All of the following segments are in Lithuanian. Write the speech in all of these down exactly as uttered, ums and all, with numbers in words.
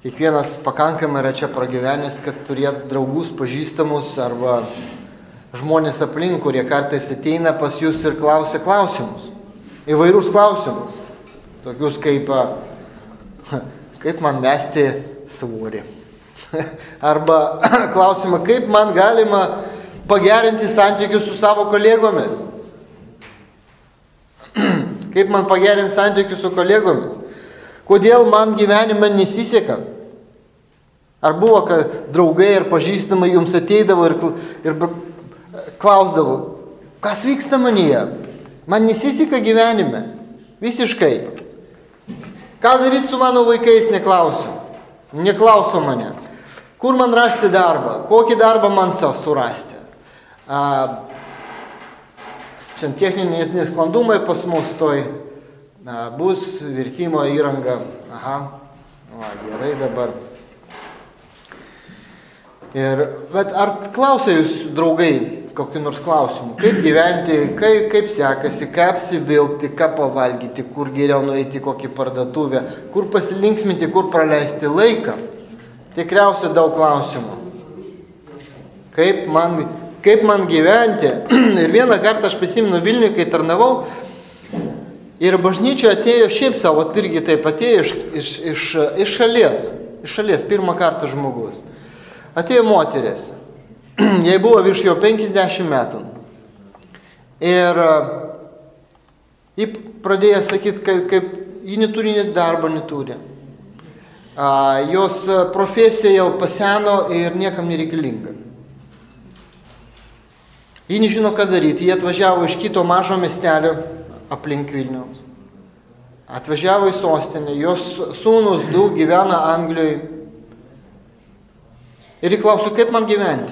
kiekvienas pakankamai yra čia pragyvenęs, kad turėtų draugus, pažįstamus arba žmonės aplink, kurie kartais ateina pas jūs ir klausia klausimus. Įvairius klausimus. Tokius kaip, kaip man mesti svorį. Arba klausimą, kaip man galima pagerinti santykius su savo kolegomis. Kaip man pagerinti santykius su kolegomis. Kodėl man gyvenime nesiseka? Ar buvo, kad draugai ir pažįstamai jums ateidavo ir, ir klausdavo, kas vyksta manyje? Man nesiseka gyvenime. Visiškai. Ką daryti su mano vaikais, neklausiu. Neklauso mane. Kur man rasti darbą? Kokį darbą man savo surasti? A, čia techniniai nesklandumai pas mus toj a, bus virtimo įranga. Aha, va, gerai dabar. Ir, bet ar klausia jūs, draugai, kokiu nors klausimu? Kaip gyventi, kaip, kaip sekasi, ką apsivilkti, ką pavalgyti, kur geriau nueiti kokį parduotuvę, kur pasilinksminti, kur praleisti laiką? Tikriausiai daug klausimų. Kaip man, kaip man gyventi? Ir vieną kartą aš prisimenu Vilniuje, kai tarnavau, ir bažnyčioje atėjo šiaip savo, irgi taip atėjo iš, iš, iš, iš šalies, iš šalies, pirmą kartą žmogus. Atėjo moteris, jai buvo virš jau penkiasdešimt metų. Ir ji pradėjo sakyti, kaip, kaip ji neturi net darbo, neturi. A, jos profesija jau paseno ir niekam nereikalinga. Ji nežino, ką daryti. Ji atvažiavo iš kito mažo miestelio aplink Vilniaus. Atvažiavo į sostinę. Jos sūnus du gyvena Anglijoje. Ir ji klauso, kaip man gyventi?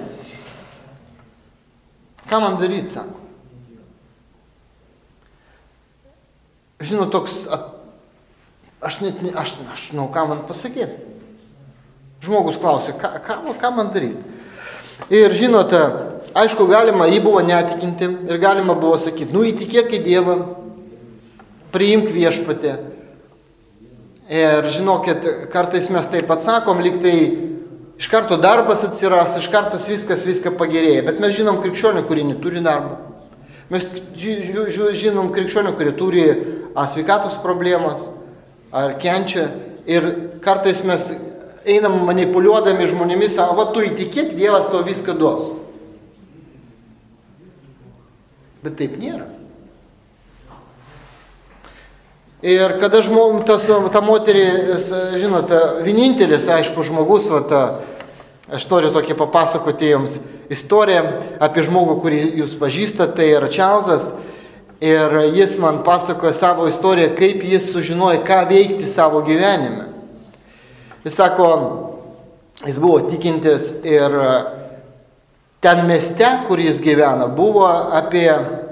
Ką man daryti, sako. Žinau, toks, at, aš net, aš, aš žinau, ką man pasakyti. Žmogus klausė, ką, ką, ką man daryti? Ir žinote, aišku, galima, jį buvo netikinti ir galima buvo sakyti, nu įtikėk į Dievą, priimk viešpatį. Ir žinokit, kartais mes taip atsakom, lyg tai iš karto darbas atsiras, iš kartos viskas, viską pagerėja. Bet mes žinom krikščionių, kurie neturi darbo. Mes žinom krikščionių, kurie turi sveikatos problemas ar kenčia. Ir kartais mes einam manipuliuodami žmonėmis, o va tu įtikėk, Dievas tau viską duos. Bet taip nėra. Ir kada žmogum, tas, ta moterį, žinote, vienintelis, aišku, žmogus, va, ta, aš noriu tokį papasakoti jums istoriją apie žmogų, kurį jūs pažįstate, tai yra Čarlzas. Ir jis man pasakoja savo istoriją, kaip jis sužinojo, ką veikti savo gyvenime. Jis sako, jis buvo tikintis ir ten mieste, kur jis gyvena, buvo apie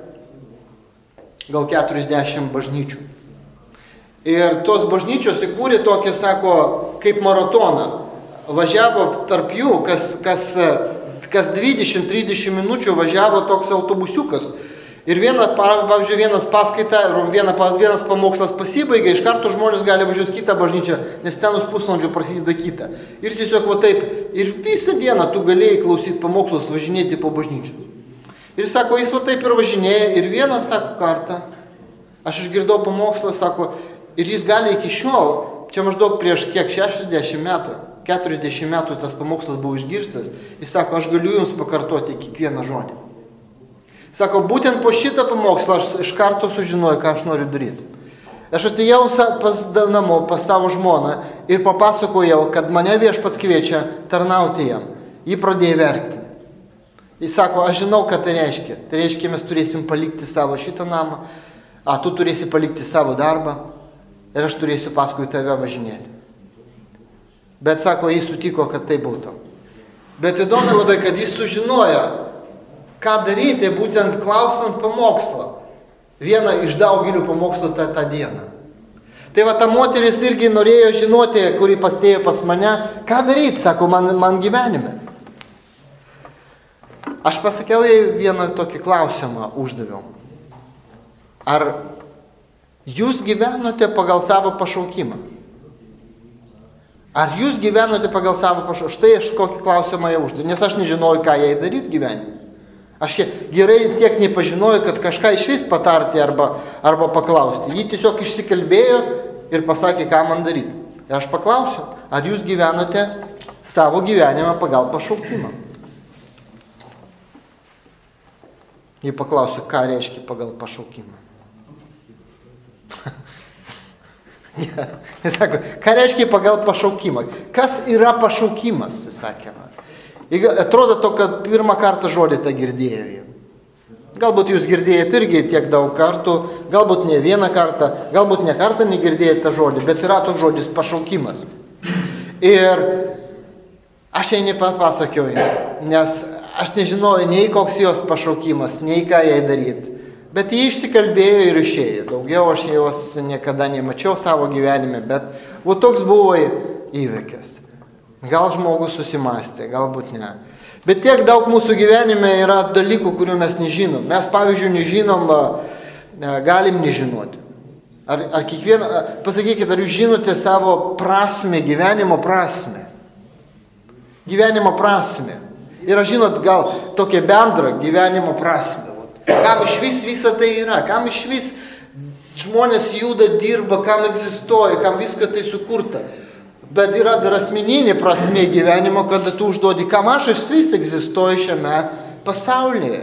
gal keturiasdešimt bažnyčių. Ir tos bažnyčios įkūrė tokį, sako, kaip maratoną. Važiavo tarp jų, kas, kas, kas dvidešimt trisdešimt minučių važiavo toks autobusiukas. Ir viena, pavyzdžiui, vienas paskaita, viena, vienas pamokslas pasibaigė, iš karto žmonės gali važiuoti kitą bažnyčią, nes ten už pusvalandžio prasideda kita. Ir tiesiog va taip, ir visą dieną tu galėjai klausyti pamokslus, važinėti po bažnyčią. Ir sako, jis va taip ir važinėja, ir vieną, sako, kartą, aš išgirdau pamokslą, sako, ir jis gali iki šiol, čia maždaug prieš kiek šešiasdešimt metų, keturiasdešimt metų tas pamokslas buvo išgirstas, jis sako, aš galiu jums pakartoti kiekvieną žodį. Sako, būtent po šitą pamokslą aš iš karto sužinojau, ką aš noriu daryti. Aš atėjau pas namo, pas savo žmoną ir papasakojau, kad mane viešpats kviečia tarnauti jam. Jį pradėjo verkti. Jis sako, aš žinau, ką tai reiškia. Tai reiškia, mes turėsim palikti savo šitą namą, a tu turėsi palikti savo darbą. Ir aš turėsiu paskui tave važinėti. Bet, sako, jis sutiko, kad tai būtų. Bet įdomi labai, kad jis sužinojo, ką daryti, būtent klausant pamokslą. Vieną iš daugelių pamokslų tą, tą dieną. Tai va, ta moteris irgi norėjo žinoti, kuri pastėjo pas mane, ką daryti, sako, man, man gyvenime. Aš pasakiau jai vieną tokį klausimą, uždaviau. Ar jūs gyvenote pagal savo pašaukimą? Ar jūs gyvenote pagal savo pašaukimą? Štai aš kokį klausimą jau užduodu, nes aš nežinojau, ką jai daryti gyvenime. Aš gerai tiek nepažinojau, kad kažką iš vis patarti arba, arba paklausti. Ji tiesiog išsikalbėjo ir pasakė, ką man daryti. Ir aš paklausiu, ar jūs gyvenote savo gyvenimą pagal pašaukimą? Jį paklausiu, ką reiškia pagal pašaukimą. Ja, jis sako, ką reiškia pagal pašaukimą? Kas yra pašaukimas, jis sakė man. Atrodo to, kad pirmą kartą žodį tą girdėjo. Galbūt jūs girdėjote irgi tiek daug kartų, galbūt ne vieną kartą, galbūt ne kartą negirdėjote tą žodį, bet yra toks žodis pašaukimas. Ir aš jai nepasakiau, nes aš nežinojau nei koks jos pašaukimas, nei ką jai daryti. Bet jie išsikalbėjo ir išėjo. Daugiau aš jos niekada nemačiau savo gyvenime, bet o toks buvo įvykis. Gal žmogus susimastė, galbūt ne. Bet tiek daug mūsų gyvenime yra dalykų, kurių mes nežinom. Mes, pavyzdžiui, nežinom, galim nežinoti. Ar, ar kiekvieną, pasakykite, ar jūs žinote savo prasmę, gyvenimo prasmę? Gyvenimo prasmę. Ir aš žinot, gal tokia bendra gyvenimo prasmė. Kam iš vis visą tai yra, kam iš vis žmonės juda, dirba, kam egzistuoja, kam viską tai sukurta. Bet yra dar asmeninė prasmė gyvenimo, kada tu užduodi, kam aš iš vis egzistuoju šiame pasaulyje.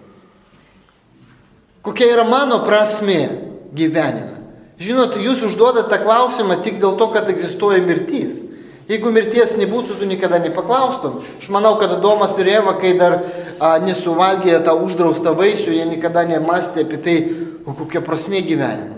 Kokia yra mano prasmė gyvenime. Žinot, jūs užduodate tą klausimą tik dėl to, kad egzistuoja mirtis. Jeigu mirties nebūtų, tu niekada nepaklaustum. Aš manau, kad Adomas ir Eva, kai dar a, nesuvalgė tą uždraustą vaisių, jie niekada nemastė apie tai, o kokia prasmė gyvenimo.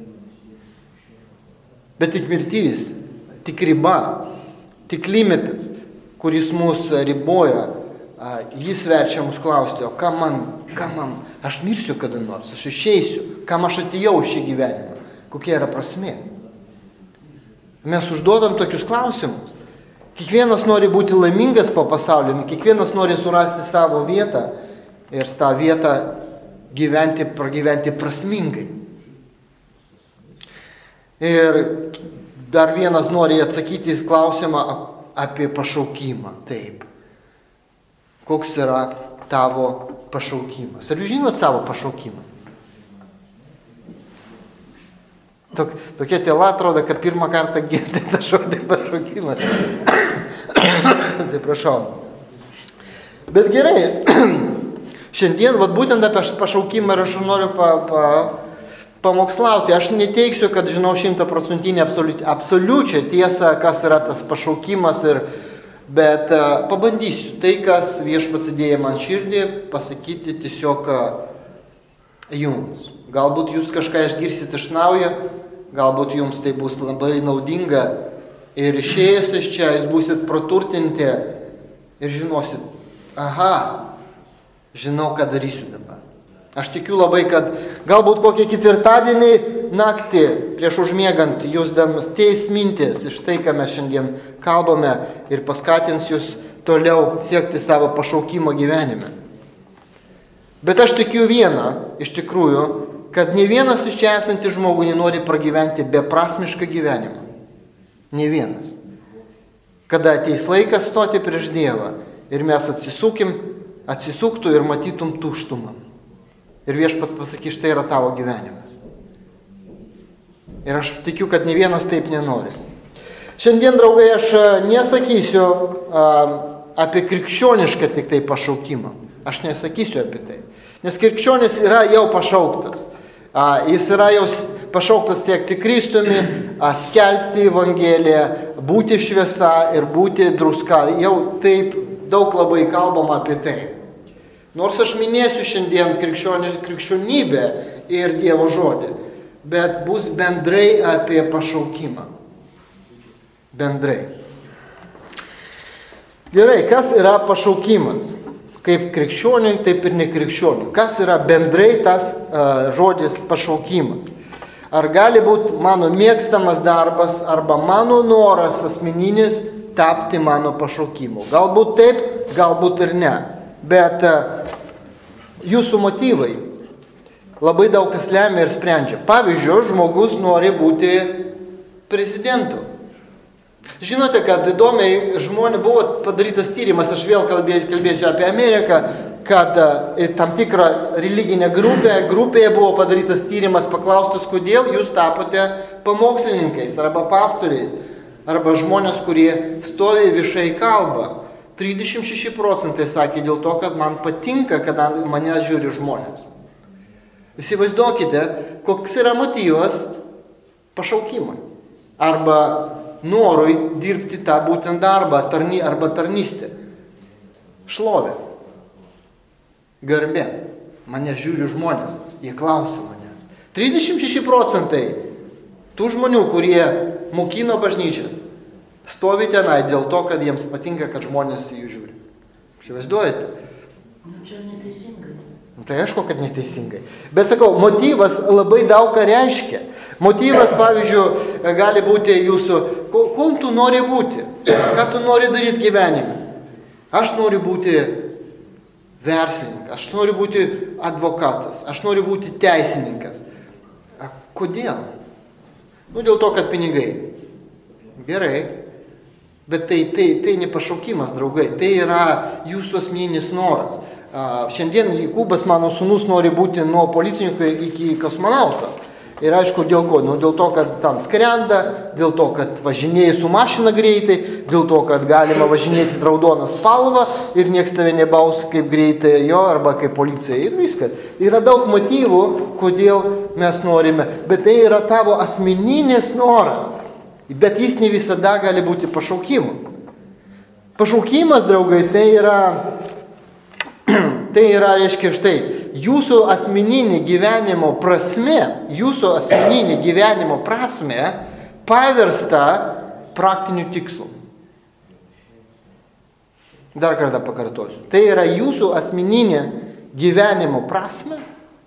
Bet tik mirtis, tik riba, tik limitas, kuris mus riboja, a, jis verčia mus klausti, o ką man, ką man, aš mirsiu kada nors, aš išeisiu, kam aš atėjau šį gyvenimą, kokia yra prasmė. Mes užduodam tokius klausimus. Kiekvienas nori būti laimingas po pasaulio, kiekvienas nori surasti savo vietą ir tą vietą gyventi, pragyventi prasmingai. Ir dar vienas nori atsakyti į klausimą apie pašaukimą. Taip. Koks yra tavo pašaukimas? Ar jūs žinot savo pašaukimą? Tok, tokia tėla atrodo, kad pirmą kartą girdė tą žodį pašaukimas. Atsiprašau. Bet gerai, šiandien, vat, būtent apie pašaukimą ir aš noriu pa, pa, pamokslauti. Aš neteiksiu, kad žinau šimtaprocentinį absoliučią tiesą, kas yra tas pašaukimas, ir, bet uh, pabandysiu tai, kas viešpats įdėjo man širdį, pasakyti tiesiog uh, jums. Galbūt jūs kažką išgirsit iš naujo, galbūt jums tai bus labai naudinga ir išėjęs iš čia jūs būsit praturtinti ir žinosit, aha, žinau, ką darysiu dabar. Aš tikiu labai, kad galbūt kokį ketvirtadienį naktį prieš užmiegant jūs teis mintis iš tai, ką mes šiandien kalbame ir paskatins jūs toliau siekti savo pašaukimo gyvenime. Bet aš tikiu vieną, iš tikrųjų, kad ne vienas iš čia esantį žmogų nenori pragyventi beprasmišką gyvenimą. Ne vienas. Kada ateis laikas stoti prieš Dievą ir mes atsisukim, atsisuktų ir matytum tuštumą. Ir viešpats pasakys, štai yra tavo gyvenimas. Ir aš tikiu, kad ne vienas taip nenori. Šiandien, draugai, aš nesakysiu a, apie krikščionišką tik tai pašaukimą. Aš nesakysiu apie tai. Nes krikščionis yra jau pašauktas. A, jis yra jau pašauktas siekti Kristumi, a, skelbti Evangeliją, būti šviesa ir būti druska. Jau taip daug labai kalbama apie tai. Nors aš minėsiu šiandien krikščionybę ir Dievo žodį, bet bus bendrai apie pašaukimą. Bendrai. Gerai, kas yra pašaukimas? Kaip krikščioniui, taip ir nekrikščioniui. Kas yra bendrai tas uh, žodis pašaukimas? Ar gali būti mano mėgstamas darbas arba mano noras asmeninis tapti mano pašaukimu? Galbūt taip, galbūt ir ne. Bet uh, jūsų motyvai labai daug kas lemia ir sprendžia. Pavyzdžiui, žmogus nori būti prezidentu. Žinote, kad įdomiai žmonė buvo padarytas tyrimas, aš vėl kalbėsiu, kalbėsiu apie Ameriką, kad tam tikrą religinę grupę, grupėje buvo padarytas tyrimas, paklaustas, kodėl jūs tapote pamokslininkais arba pastoriais, arba žmonės, kurie stovi viešai kalba. trisdešimt šeši procentai sakė dėl to, kad man patinka, kad mane žiūri žmonės. Įsivaizduokite, koks yra motyvas pašaukimui arba norui dirbti tą būtent darbą tarny, arba tarnystę. Šlovė, garbė, mane žiūri žmonės, jie klausia manęs. trisdešimt šeši procentai tų žmonių, kurie mokino bažnyčias, stovi tenai dėl to, kad jiems patinka, kad žmonės jų žiūri. Įsivaizduojate? Nu, čia neteisingai. Nu, tai aišku, kad neteisingai. Bet sakau, motyvas labai daug ką reiškia. Motyvas, pavyzdžiui, gali būti jūsų, kuom tu nori būti, ką tu nori daryti gyvenime. Aš noriu būti verslininkas, aš noriu būti advokatas, aš noriu būti teisininkas. A, kodėl? Nu, dėl to, kad pinigai. Gerai. Bet tai, tai, tai ne pašaukimas, draugai, tai yra jūsų asmeninis noras. A, šiandien Jokūbas, mano sūnus, nori būti nuo policininko iki kosmonauto. Ir aišku, dėl ko? Nu, dėl to, kad ten skrenda, dėl to, kad važinėja su mašina greitai, dėl to, kad galima važinėti raudoną spalvą ir nieks tave nebaus kaip greitai jo arba kaip policija ir viskas. Yra daug motyvų, kodėl mes norime, bet tai yra tavo asmeninis noras. Bet jis ne visada gali būti pašaukimu. Pašaukimas, draugai, tai yra, tai yra, reiškia, štai, jūsų asmeninė gyvenimo prasme, jūsų asmeninė gyvenimo prasme paversta praktiniu tikslu. Dar kartą pakartosiu. Tai yra jūsų asmeninė gyvenimo prasme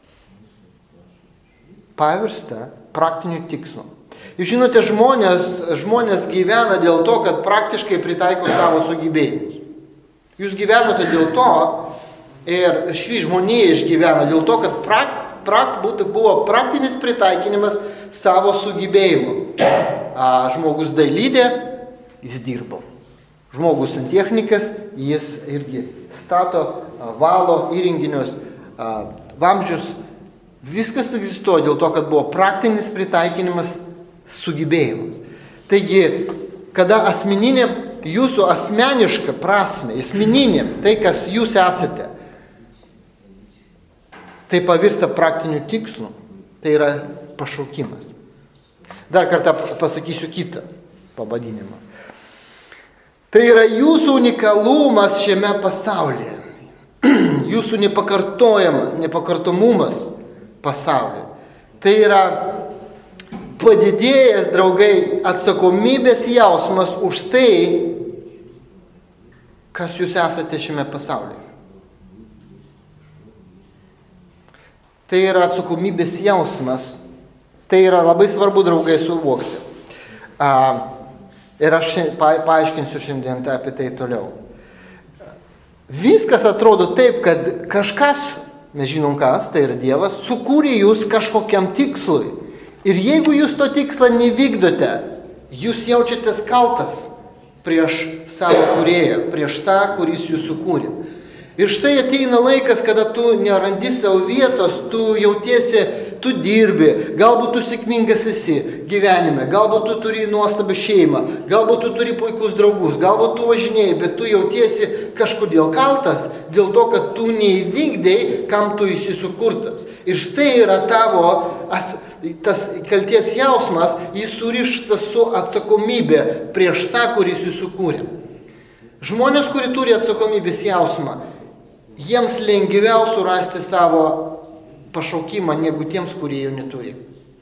paversta praktiniu tikslu. Jūs žinote, žmonės, žmonės gyvena dėl to, kad praktiškai pritaiko savo sugebėjimus. Jūs gyvenote dėl to, ir šį žmonėje išgyvena dėl to, kad prak, prak, buvo praktinis pritaikinimas savo sugebėjimų. A, žmogus dailydė, jis dirbo. Žmogus santechnikas, jis irgi stato, a, valo įrenginius, a, vamzdžius. Viskas egzistuoja dėl to, kad buvo praktinis pritaikinimas sugebėjimų. Taigi, kada asmeninė, jūsų asmeniška prasme, asmeninė, tai kas jūs esate, tai pavirsta praktiniu tikslu, tai yra pašaukimas. Dar kartą pasakysiu kitą pavadinimą. Tai yra jūsų unikalumas šiame pasaulyje. Jūsų nepakartojamas, nepakartomumas pasaulyje. Tai yra padidėjęs, draugai, atsakomybės jausmas už tai, kas jūs esate šiame pasaulyje. Tai yra atsakomybės jausmas. Tai yra labai svarbu, draugai, suvokti. A, ir aš pa, paaiškinsiu šiandien apie tai toliau. Viskas atrodo taip, kad kažkas, mes žinom kas, tai yra Dievas, sukūrė jūs kažkokiam tikslui. Ir jeigu jūs to tikslą nevykdote, jūs jaučiatės kaltas prieš savo kūrėją, prieš tą, kuris jūs sukūrė. Ir štai ateina laikas, kada tu nerandi savo vietos, tu jautiesi, tu dirbi, galbūt tu sėkmingas esi gyvenime, galbūt tu turi nuostabią šeimą, galbūt tu turi puikus draugus, galbūt tu važinėjai, bet tu jautiesi kažkodėl kaltas dėl to, kad tu neįvykdei, kam tu esi sukurtas. Ir štai yra tavo, tas kalties jausmas, jis surištas su atsakomybė prieš tą, kuris jį sukūrė. Žmonės, kurie turi atsakomybės jausmą, jiems lengviau surasti savo pašaukimą negu tiems, kurie jų neturi.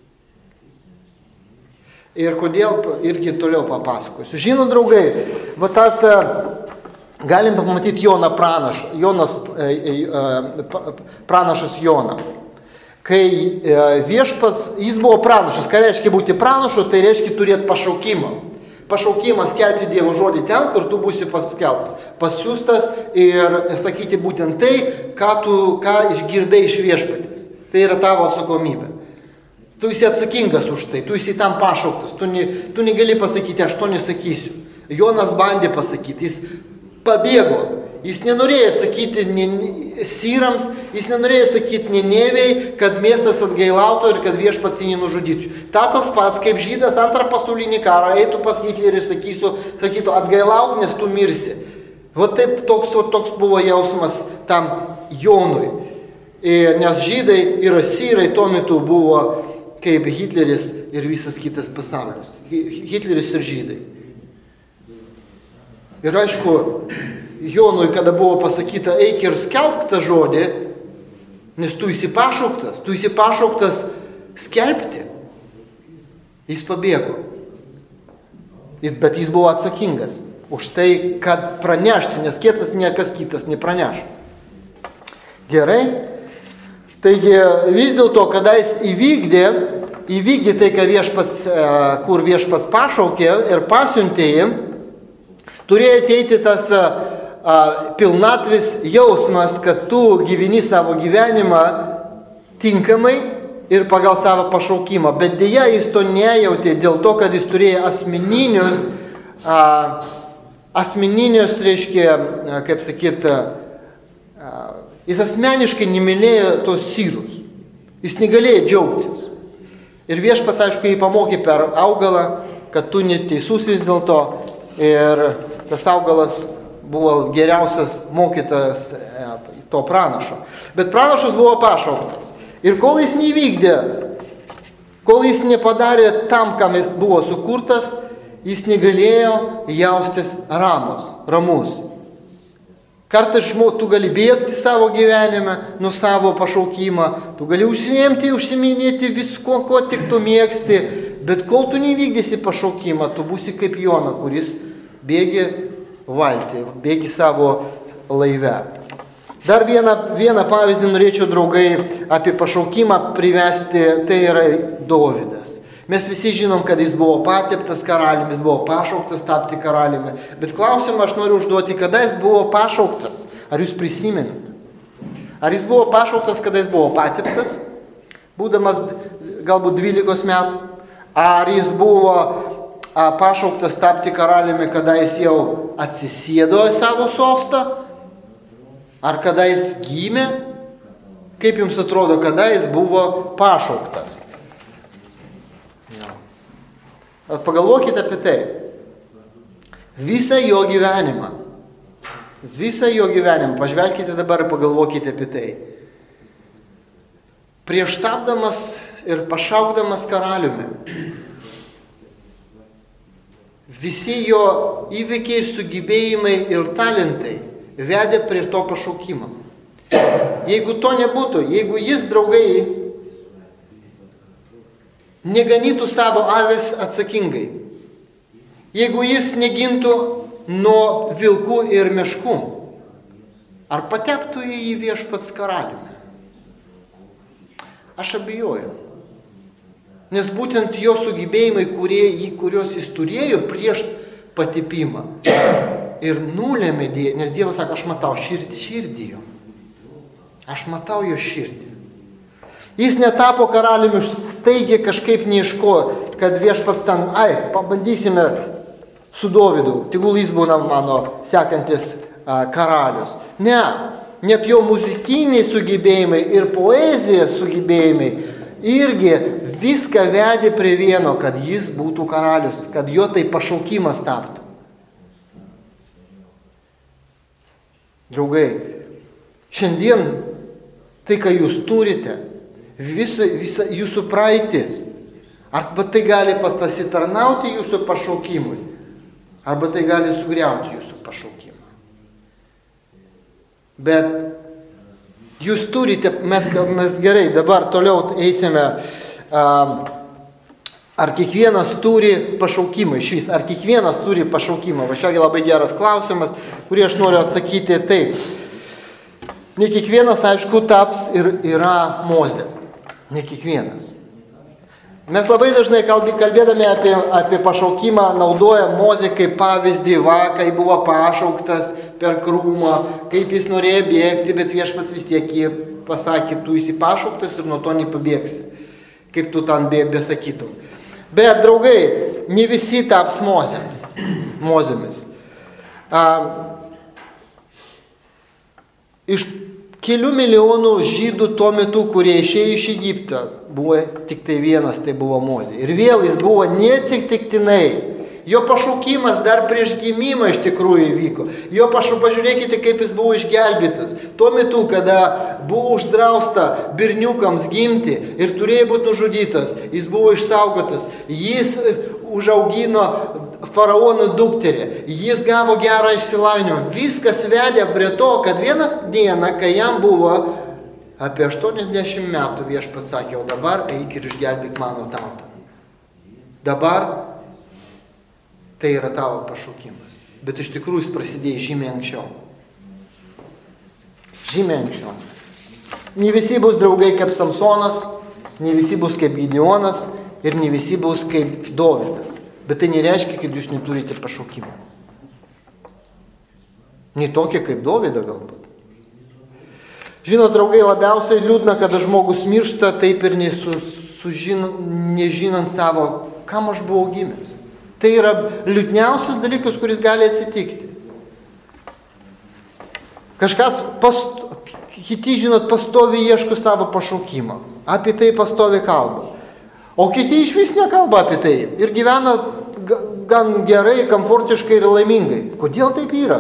Ir kodėl, irgi toliau papasakosiu. Žinot, draugai, va tas, galim pamatyti Joną pranašą, Jonas, pranašas Joną. Kai viešpats, jis buvo pranašas, ką reiškia būti pranašu, tai reiškia turėti pašaukimą. Pašaukimas skelbti Dievo žodį ten, kur tu būsi paskelbtas, pasiųstas ir sakyti būtent tai, ką tu ką išgirdai iš viešpatės. Tai yra tavo atsakomybė. Tu esi atsakingas už tai, tu esi tam pašauktas, tu, ne, tu negali pasakyti, aš to nesakysiu. Jonas bandė pasakyti, jis pabėgo, jis nenorėjo sakyti syrams, jis nenorėjo sakyti Ninevei, kad miestas atgailautų ir kad viešpats jį nužudytų. Ta tas pats, kaip žydas antrą pasaulinį karą, eitų pas Hitlerį ir sakysiu, sakytų, atgailauk, nes tu mirsi. Va taip toks, va, toks buvo jausmas tam Jonui. Ir, nes žydai ir syrai tuo metu buvo kaip Hitleris ir visas kitas pasaulis. Hitleris ir žydai. Ir aišku, Jonui, kada buvo pasakyta, eik ir skelbk tą žodį, nes tu esi pašauktas, tu esi pašauktas skelbti. Jis pabėgo. Bet jis buvo atsakingas už tai, kad pranešti, nes kitas niekas kitas nepraneš. Gerai? Taigi vis dėlto, kada jis įvykdė, įvykdė tai, ką viešpats, kur viešpats pašaukė ir pasiuntė jį, turėjo ateiti tas a, pilnatvis jausmas, kad tu gyveni savo gyvenimą tinkamai ir pagal savo pašaukimą. Bet dėja jis to nejautė dėl to, kad jis turėjo asmeninius, a, asmeninius, reiškia, kaip sakyt, a, jis asmeniškai nemylėjo tos syrus. Jis negalėjo džiaugtis. Ir viešpats, aišku, jį pamokė per augalą, kad tu neteisus vis dėlto. Ir tas augalas buvo geriausias mokytojas to pranašo. Bet pranašas buvo pašauktas. Ir kol jis nevykdė, kol jis nepadarė tam, kam jis buvo sukurtas, jis negalėjo jaustis ramus, ramus. Kartais žmogus, tu gali bėgti savo gyvenime nuo savo pašaukimą, tu gali užsiimti, užsiminėti visko, ko tik tu mėgsti, bet kol tu nevykdysi pašaukimą, tu būsi kaip Jona, kuris bėgi valtį, bėgi savo laive. Dar vieną, vieną pavyzdį norėčiau, draugai, apie pašaukimą privesti, tai yra Dovydas. Mes visi žinom, kad jis buvo pateptas karaliumi, jis buvo pašauktas tapti karaliumi. Bet klausimą aš noriu užduoti, kada jis buvo pašauktas. Ar jūs prisimenate? Ar jis buvo pašauktas, kada jis buvo pateptas, būdamas galbūt dvylikos metų? Ar jis buvo a, pašauktas tapti karaliumi, kada jis jau atsisėdo į savo sostą? Ar kada jis gimė? Kaip jums atrodo, kada jis buvo pašauktas? Pagalvokite apie tai. Visą jo gyvenimą. Visą jo gyvenimą. Pažvelkite dabar ir pagalvokite apie tai. Prieš tapdamas ir pašaukdamas karaliumi, visi jo įvykiai ir sugebėjimai ir talentai vedė prie to pašaukimo. Jeigu to nebūtų, jeigu jis, draugai, neganytų savo avės atsakingai, jeigu jis negintų nuo vilkų ir meškų, ar patektų į viešpats karaliumi? Aš abejoju. Nes būtent jo sugebėjimai, kurie, kuriuos jis turėjo prieš patepimą, ir nulėmė, nes Dievas sako, aš matau širdį, širdį jo. Aš matau jo širdį. Jis netapo karaliumi staigiai kažkaip neiško, kad viešpats ten, ai, pabandysime su Dovydu, tegul jis būna mano sekantis a, karalius. Ne, net jo muzikiniai sugebėjimai ir poezija sugebėjimai irgi viską vedė prie vieno, kad jis būtų karalius, kad jo tai pašaukimas taptų. Draugai, šiandien tai, ką jūs turite, Visa, visa jūsų praeitis, arba tai gali pasitarnauti jūsų pašaukimui, arba tai gali sugriauti jūsų pašaukimą. Bet jūs turite, mes, mes gerai, dabar toliau eisime, ar kiekvienas turi pašaukimą iš vis, ar kiekvienas turi pašaukimą. Va šiagi labai geras klausimas, kurį aš noriu atsakyti taip. Ne kiekvienas, aišku, taps ir yra Mozė. Ne kiekvienas. Mes labai dažnai kalbėdami apie, apie pašaukimą naudojam Mozę kaip pavyzdį, va, kai buvo pašauktas per krūmą, kaip jis norėjo bėgti, bet viešpats vis tiek jį pasakė, tu esi pašauktas ir nuo to nepabėgsi. kaip tu ten be, besakytum. Bet, draugai, ne visi taps mozėmis. mozėmis. A, iš kelių milijonų žydų tuo metu, kurie išėjo iš Egipto, buvo tik tai vienas, tai buvo Mozė. Ir vėl jis buvo neatsitiktinai. Jo pašaukimas dar prieš gimimą iš tikrųjų įvyko. Jo pašau, pažiūrėkite, kaip jis buvo išgelbėtas. Tuo metu, kada buvo uždrausta berniukams gimti ir turėjo būti nužudytas, jis buvo išsaugotas. Jis užaugino faraono dukterį. Jis gavo gerą išsilavinimą. Viskas vedė prie to, kad vieną dieną, kai jam buvo apie aštuoniasdešimt metų, viešpats sakė, o dabar eik ir išgelbėk mano tautą. Dabar tai yra tavo pašaukimas. Bet iš tikrųjų jis prasidėjo žymiai anksčiau. Žymiai anksčiau. Ne visi bus draugai kaip Samsonas, ne visi bus kaip Gideonas ir ne visi bus kaip Dovydas. Bet tai nereiškia, kad jūs neturite pašaukimą. Ne tokie kaip Dovyda galbūt. Žinot, draugai, labiausiai liūdna, kada žmogus miršta, taip ir nesu, sužino, nežinant savo, kam aš buvau gimęs. Tai yra liūdniausias dalykas, kuris gali atsitikti. Kažkas, past, kiti, žinot, pastoviai ieško savo pašaukimą. Apie tai pastoviai kalba. O kiti iš vis nekalba apie tai. Ir gyvena gan gerai, komfortiškai ir laimingai. Kodėl taip yra?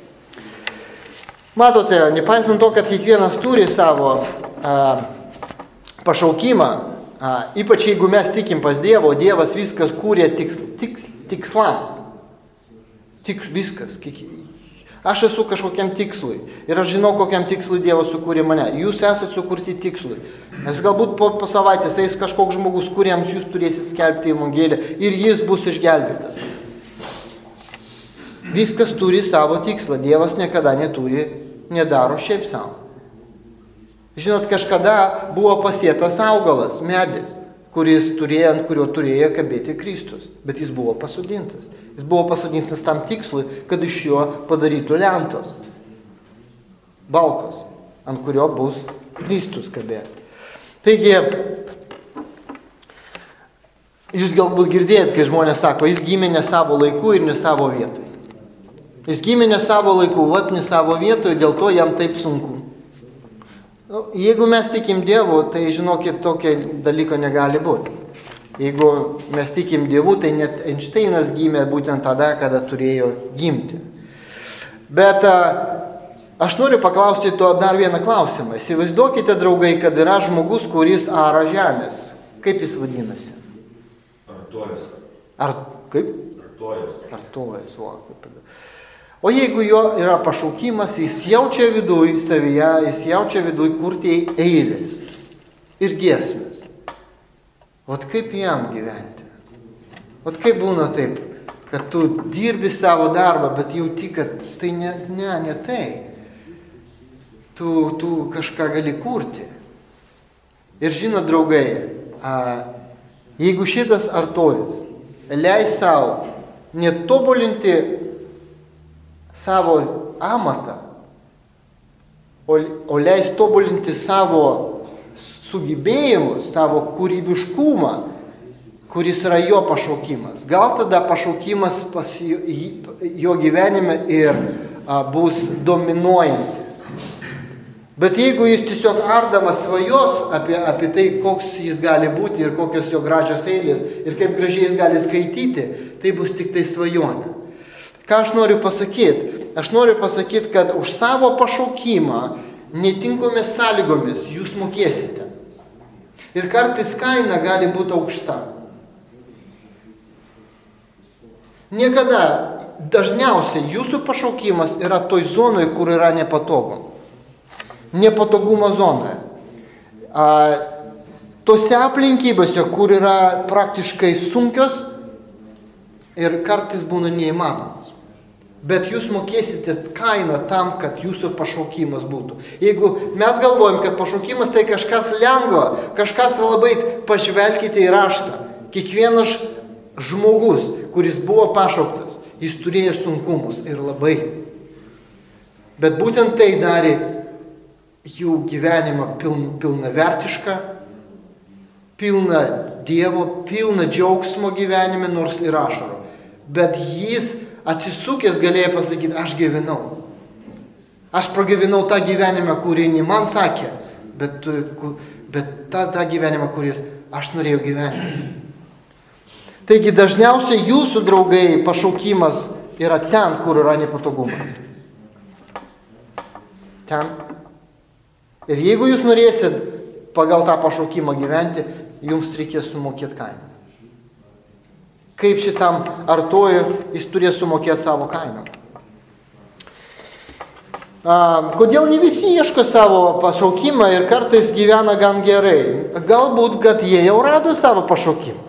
Matote, nepaisant to, kad kiekvienas turi savo a, pašaukimą, a, ypač jeigu mes tikim pas Dievą, o Dievas viskas kūrė tiks, tiks, tikslams. Tik viskas. Aš esu kažkokiam tikslui ir aš žinau, kokiam tikslui Dievas sukūrė mane. Jūs esate sukurti tikslui. Nes galbūt po, po savaitės eis kažkoks žmogus, kuriems jūs turėsit skelbti evangeliją ir jis bus išgelbėtas. Viskas turi savo tikslą. Dievas niekada neturi, nedaro šiaip savo. Žinot, kažkada buvo pasėtas augalas, medis, kuris turėjo, ant kurio turėjo kabėti Kristus, bet jis buvo pasodintas. Jis buvo pasodintas tam tikslui, kad iš jo padarytų lentos, balkos, ant kurio bus Kristus kabės. Taigi, jūs galbūt girdėjot, kai žmonės sako, jis gimė ne savo laiku ir ne savo vietoj. Jis gimė ne savo laiku, vat ne savo vietoj, dėl to jam taip sunku. Nu, jeigu mes tikim Dievu, tai žinokit, tokio dalyko negali būti. Jeigu mes tikim Dievu, tai net Einšteinas gimė būtent tada, kada turėjo gimti. Bet a, aš noriu paklausti to dar vieną klausimą. Įsivaizduokite, draugai, kad yra žmogus, kuris ara žemės. Kaip jis vadinasi? Artojas. Ar kaip? Artojas. Artojas, o kaip tada. O jeigu jo yra pašaukimas, jis jaučia viduj savyje, jis jaučia viduj kurti eilės ir giesmės. Vat kaip jam gyventi? Vat kaip būna taip, kad tu dirbi savo darbą, bet jauti, kad tai ne, ne, ne tai. Tu, tu kažką gali kurti. Ir žinot, draugai, a, jeigu šitas artojas leis savo netobulinti savo amatą, o, o leis tobulinti savo sugebėjimus, savo kūrybiškumą, kuris yra jo pašaukimas. Gal tada pašaukimas pas jo, jo gyvenime ir a, bus dominuojantis. Bet jeigu jis tiesiog ardamas svajos apie, apie tai, koks jis gali būti ir kokios jo gražios eilės ir kaip gražiai jis gali skaityti, tai bus tik tai svajonė. Ką aš noriu pasakyti? Aš noriu pasakyti, kad už savo pašaukimą netinkomis sąlygomis jūs mokėsite. Ir kartais kaina gali būti aukšta. Niekada, dažniausiai jūsų pašaukimas yra toj zonoje, kur yra nepatogu. Nepatogumo zonoje. A, tose aplinkybėse, kur yra praktiškai sunkios ir kartais būna neįmanomas. Bet jūs mokėsite kainą tam, kad jūsų pašaukimas būtų. Jeigu mes galvojam, kad pašaukimas tai kažkas lengva, kažkas labai, pažvelkite į raštą. Kiekvienas žmogus, kuris buvo pašauktas, jis turėjo sunkumus ir labai. Bet būtent tai darė jų gyvenimą piln, pilnavertišką, pilna Dievo, pilna džiaugsmo gyvenime, nors ir ašarų. Bet jis atsisukęs galėjo pasakyti, aš gyvenau. Aš pragyvenau tą gyvenimą, kurį ne man sakė, bet, bet tą, tą gyvenimą, kuris aš norėjau gyventi. Taigi dažniausiai jūsų draugai pašaukimas yra ten, kur yra nepatogumas. Ten. Ir jeigu jūs norėsit pagal tą pašaukimą gyventi, jums reikės sumokėti kainą. Kaip šitam artojui, jis turės sumokėti savo kainą. A, kodėl ne visi ieško savo pašaukimą ir kartais gyvena gan gerai? Galbūt, kad jie jau rado savo pašaukimą.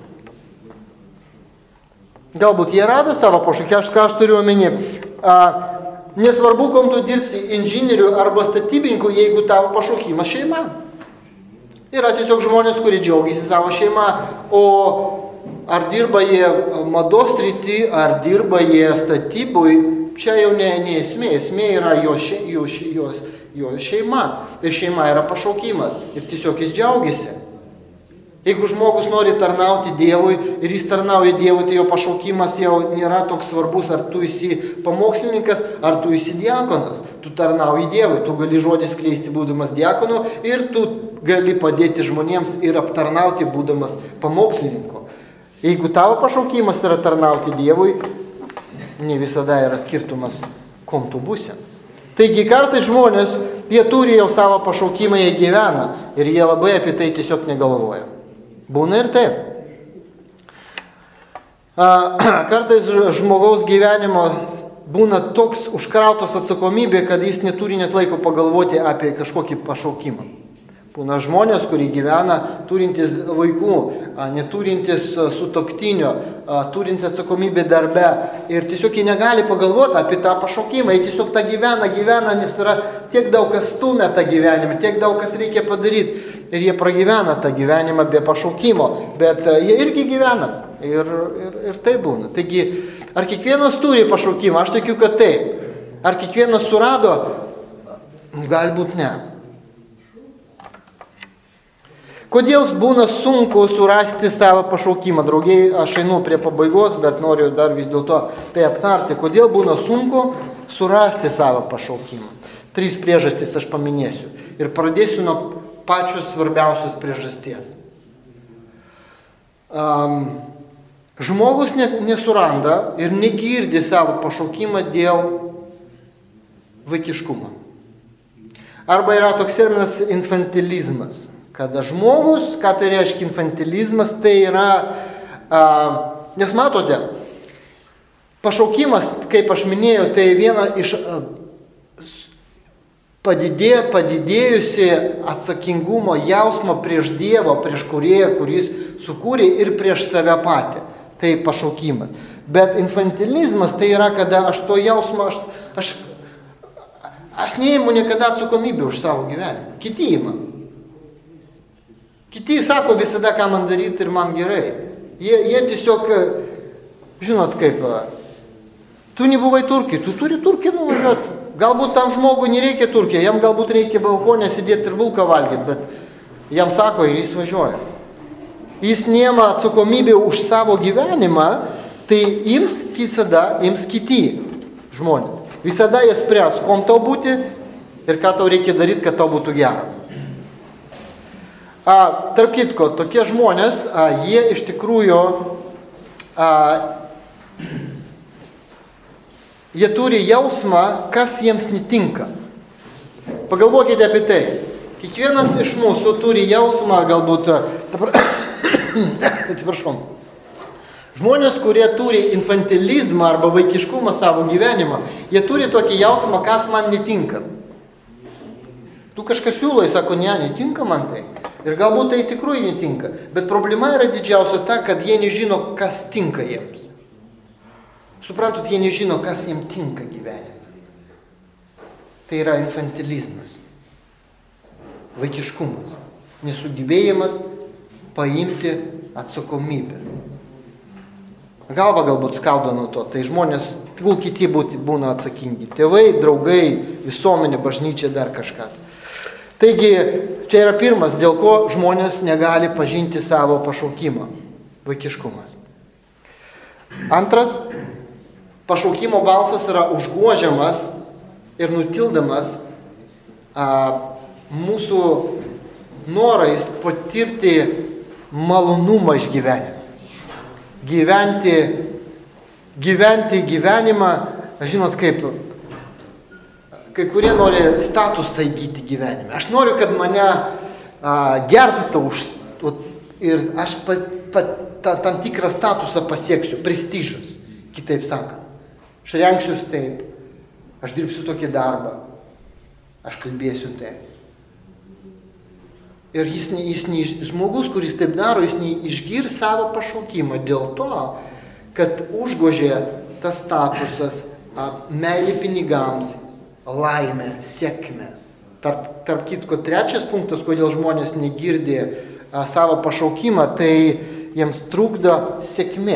Galbūt jie rado savo pašaukimą, aš ką aš turiu omeny. A, nesvarbu, kom tu dirbsi inžinierių arba statybininkų, jeigu tavo pašaukimas šeima. Yra tiesiog žmonės, kurie džiaugiasi savo šeimą, o ar dirba jie mados srity, ar dirba jie statybui, čia jau ne, ne esmė. Esmė yra jo, še, jo, jo, jo šeima. Ir šeima yra pašaukimas. Ir tiesiog jis džiaugiasi. Jeigu žmogus nori tarnauti Dievui ir jis tarnauja Dievui, tai jo pašaukimas jau nėra toks svarbus, ar tu esi pamokslininkas, ar tu esi diakonas. Tu tarnauji Dievui, tu gali žodį skleisti būdamas diakonu ir tu gali padėti žmonėms ir aptarnauti būdamas pamokslininku. Jeigu tavo pašaukimas yra tarnauti Dievui, ne visada yra skirtumas, kom tu būsi. Taigi kartais žmonės, jie turi jau savo pašaukimą, jie gyvena ir jie labai apie tai tiesiog negalvoja. Būna ir taip. Kartais žmogaus gyvenimo būna toks užkrautos atsakomybė, kad jis neturi net laiko pagalvoti apie kažkokį pašaukimą. Būna žmonės, kurie gyvena, turintis vaikų, neturintis sutuoktinio, turintis atsakomybę darbe ir tiesiog jie negali pagalvoti apie tą pašaukimą, jie tiesiog tą gyvena, gyvena, nes yra tiek daug kas stumia tą gyvenimą, tiek daug kas reikia padaryti ir jie pragyvena tą gyvenimą be pašaukimo, bet jie irgi gyvena ir, ir, ir tai būna. Taigi, ar kiekvienas turi pašaukimą? Aš tikiu, kad taip. Ar kiekvienas surado? Galbūt ne. Kodėl būna sunku surasti savo pašaukimą? Draugiai, aš einu prie pabaigos, bet noriu dar vis dėlto tai aptarti. Kodėl būna sunku surasti savo pašaukimą? Trys priežastys aš paminėsiu. Ir pradėsiu nuo pačios svarbiausios priežasties. Um, žmogus nesuranda ir negirdi savo pašaukimą dėl vaikiškumo. Arba yra toks terminas infantilizmas. Kada žmogus, ką tai reiškia infantilizmas, tai yra, a, nes matote, pašaukimas, kaip aš minėjau, tai viena iš a, padidė, padidėjusi atsakingumo jausmo prieš Dievą, prieš Kūrėją, kuris sukūrė ir prieš save patį. Tai pašaukimas. Bet infantilizmas tai yra, kada aš to jausmo, aš, aš, aš neįimu niekada atsakomybę už savo gyvenimą. Kiti įima. Kiti sako visada, ką man daryti ir man gerai. Jie, jie tiesiog, žinot kaip, tu nebuvai Turkijai, tu turi Turkiją nuvažiuoti. Galbūt tam žmogui nereikia Turkiją, jam galbūt reikia balkonę sėdėti ir vulką valgyti, bet jam sako ir jis važiuoja. Jis neima atsakomybę už savo gyvenimą, tai ims visada, ims kiti žmonės. Visada jie spręs, kom tau būti ir ką tau reikia daryti, kad tau būtų gera. A, tarp kitko, tokie žmonės, a, jie iš tikrųjų, a, jie turi jausmą, kas jiems netinka. Pagalvokite apie tai. Kiekvienas iš mūsų turi jausmą, galbūt, atsiprašau, žmonės, kurie turi infantilizmą arba vaikiškumą savo gyvenimą, jie turi tokį jausmą, kas man netinka. Tu kažkas siūlai, sako, ne, netinka man tai. Ir galbūt tai tikrųjų netinka. Bet problema yra didžiausia ta, kad jie nežino, kas tinka jiems. Suprantat, jie nežino, kas jiems tinka gyvenime. Tai yra infantilizmas. Vaikiškumas. Nesugebėjimas paimti atsakomybę. Galva galbūt skauda nuo to. Tai žmonės, kol kiti būna atsakingi. Tėvai, draugai, visuomenė, bažnyčia, dar kažkas. Taigi, čia yra pirmas, dėl ko žmonės negali pažinti savo pašaukimą – vaikiškumas. Antras, pašaukimo balsas yra užgožiamas ir nutildamas a, mūsų norais patirti malonumą iš gyvenimo. Gyventi, gyventi gyvenimą, žinot kaip, kai kurie nori statusą įgyti gyvenime. Aš noriu, kad mane a, gerbtų už, ir aš pa, pa, ta, tam tikrą statusą pasieksiu, prestižas, kitaip sakant. Aš rengsiuos taip, aš dirbsiu tokį darbą, aš kalbėsiu taip. Ir jis, jis, jis, žmogus, kuris taip daro, jis neišgirs savo pašaukimą dėl to, kad užgožė tas statusas, meilė pinigams, laimė, sėkmė. Tarp, tarp kitko, trečias punktas, kodėl žmonės negirdi a, savo pašaukimą, tai jiems trukdo sėkmė.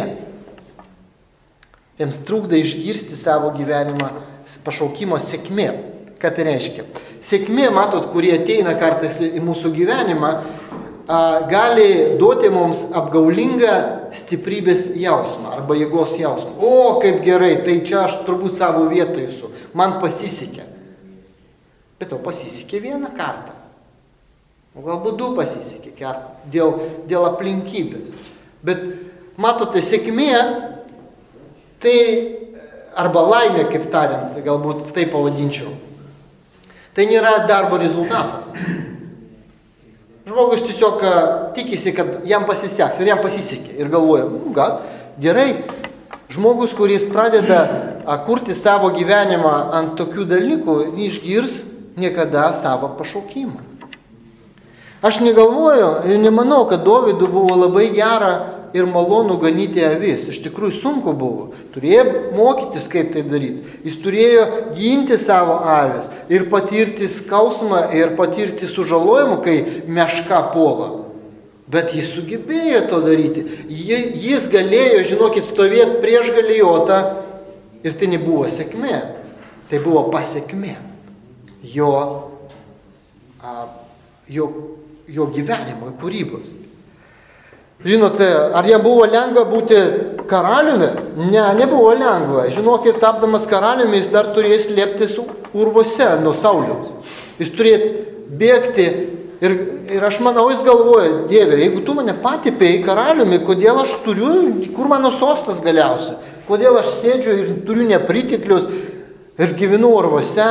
Jiems trukdo išgirsti savo gyvenimą pašaukimo sėkmė. Ką tai reiškia? Sėkmė, matot, kurie ateina kartais į mūsų gyvenimą, a, gali duoti mums apgaulingą stiprybės jausmą arba jėgos jausmą. O, kaip gerai, tai čia aš turbūt savo vietoje esu, man pasisekė. Bet to pasisekė vieną kartą. O galbūt du pasisekė kartą dėl, dėl aplinkybės. Bet matote, sėkmė, tai arba laimė, kaip tariant, galbūt taip pavadinčiau. Tai nėra darbo rezultatas. Žmogus tiesiog tikisi, kad jam pasiseks ir jam pasisekė. Ir galvoja, nu, gal, gerai. Žmogus, kuris pradeda kurti savo gyvenimą ant tokių dalykų, neišgirs niekada savo pašaukimą. Aš negalvoju ir nemanau, kad Dovydui buvo labai gera ir malonu ganyti avis. Iš tikrųjų sunku buvo. Turėjo mokytis, kaip tai daryti. Jis turėjo ginti savo avis ir patirti skausmą ir patirti sužalojimą, kai meška puola. Bet jis sugebėjo to daryti. Jis galėjo, žinokit, stovėti prieš Galijotą ir tai nebuvo sėkmė. Tai buvo pasiekmė jo, a, jo, jo gyvenimo, kūrybos. Žinote, ar jam buvo lengva būti karaliumi? Ne, nebuvo lengva. Žinokit, tapdamas karaliumi, jis dar turėjo slėptis urvuose nuo Sauliaus. Jis turėjo bėgti ir, ir aš manau, jis galvoja, Dieve, jeigu tu mane patipėjai karaliumi, kodėl aš turiu, kur mano sostas galiausia? Kodėl aš sėdžiu ir turiu nepritiklius ir gyvenu urvuose?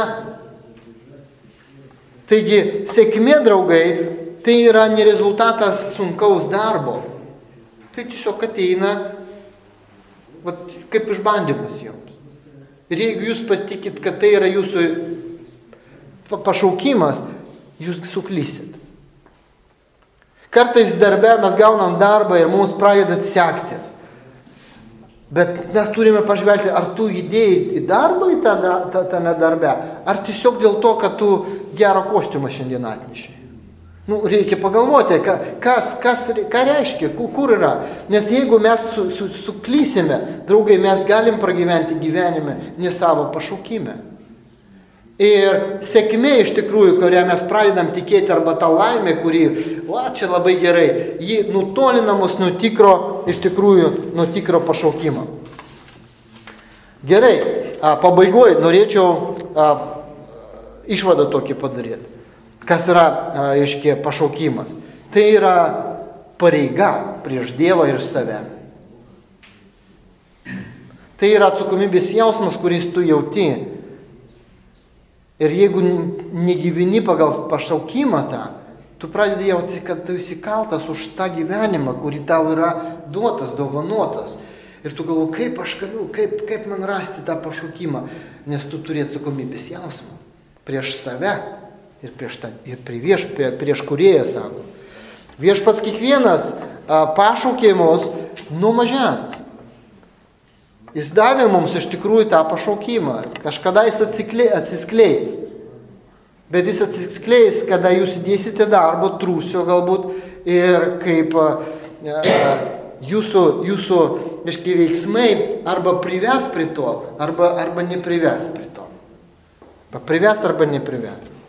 Taigi, sėkmė, draugai, tai yra ne rezultatas sunkaus darbo. Tai tiesiog ateina, vat, kaip išbandymas jums. Ir jeigu jūs patikit, kad tai yra jūsų pašaukimas, jūs suklysit. Kartais darbe mes gaunam darbą ir mums pradeda sektis. Bet mes turime pažvelgti, ar tu įdėjai į darbą į tą, tą, tame darbe, ar tiesiog dėl to, kad tu gerą kostiumą šiandien atneši. Nu, reikia pagalvoti, kas, kas, ką reiškia, kur yra. Nes jeigu mes su, su, suklysime, draugai, mes galim pragyventi gyvenime ne savo pašaukime. Ir sėkmė iš tikrųjų, kurią mes pradedam tikėti, arba ta laimė, kuri, va, čia labai gerai, ji nutolinamos nuo tikro, iš tikrųjų, nuo tikro pašaukimo. Gerai, a, pabaigoje norėčiau a, išvadą tokį padaryti. Kas yra, reiškia, pašaukimas? Tai yra pareiga prieš Dievą ir save. Tai yra atsakomybės jausmas, kuris tu jauti. Ir jeigu negyveni pagal pašaukimą tą, tu pradedi jauti, kad tu esi kaltas už tą gyvenimą, kurį tau yra duotas, dovanotas. Ir tu galvo, kaip aš galiu, kaip, kaip man rasti tą pašaukimą, nes tu turi atsakomybės jausmą prieš save. Ir prieš, tą, ir prieš, prieš kūrėją savo. Viešpats kiekvienas a, pašaukė mus nuo mažens. Jis davė mums iš tikrųjų tą pašaukimą. Kažkada jis atsikle, atsiskleis. Bet jis atsiskleis, kada jūs įdėsite darbo, trūsio galbūt, ir kaip a, a, jūsų, jūsų iški, veiksmai arba prives prie to, arba, arba neprives prie to. Prives arba neprives.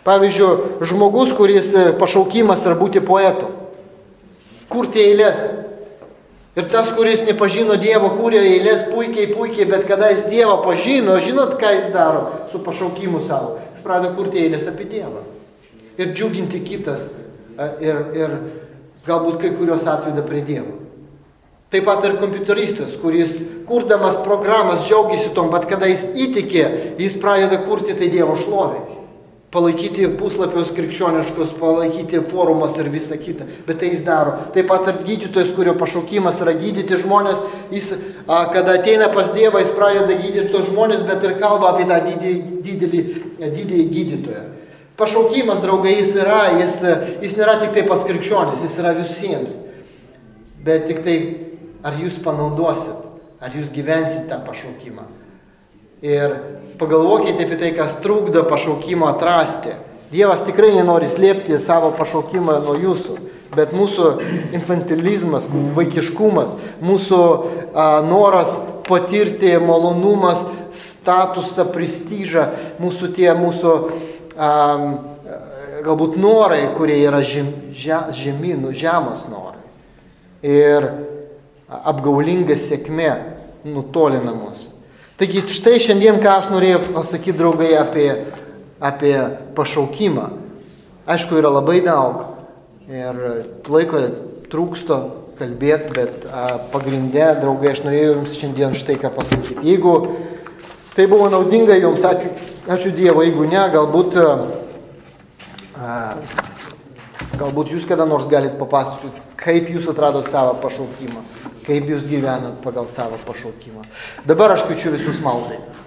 Pavyzdžiui, žmogus, kuris pašaukimas yra būti poetu. Kurti eilės. Ir tas, kuris nepažino Dievo, kūrė eilės puikiai, puikiai, bet kada jis Dievą pažino, žinot, ką jis daro su pašaukimu savo? Jis pradeda kurti eilės apie Dievą. Ir džiuginti kitas. Ir, ir galbūt kai kurios atveda prie Dievo. Taip pat ir kompiuteristas, kuris kurdamas programas džiaugiasi tom, bet kada jis įtikė, jis pradeda kurti tai Dievo šlovė. Palaikyti puslapius krikščioniškus, palaikyti forumas ir visą kitą. Bet tai jis daro. Taip pat ir gydytojas, kurio pašaukimas yra gydyti žmonės, jis, a, kada ateina pas Dievą, jis pradeda gydyti tos žmonės, bet ir kalba apie tą didelį, didelį, didelį gydytoją. Pašaukimas, draugai, jis yra, jis, jis nėra tik tai pas krikščionis, jis yra visiems. Bet tik tai, ar jūs panaudosit, ar jūs gyvensit tą pašaukimą. Ir pagalvokite apie tai, kas trukdo pašaukimo atrasti. Dievas tikrai nenori slėpti savo pašaukimą nuo jūsų, bet mūsų infantilizmas, vaikiškumas, mūsų a, noras patirti malonumas, statusą, prestižą, mūsų tie mūsų a, galbūt norai, kurie yra žem, žemi, žemos norai. Ir apgaulinga sėkmė nutolina mus. Taigi štai šiandien, ką aš norėjau pasakyti, draugai, apie, apie pašaukimą. Aišku, yra labai daug ir laiko trūksto kalbėti, bet a, pagrindė, draugai, aš norėjau jums šiandien štai ką pasakyti. Jeigu tai buvo naudinga jums, ačiū, ačiū Dievo, jeigu ne, galbūt, a, galbūt jūs kada nors galite papasakoti, kaip jūs atradot savo pašaukimą. Kaip jūs gyvenat pagal savo pašaukimą. Dabar aš kviečiu visus maldai.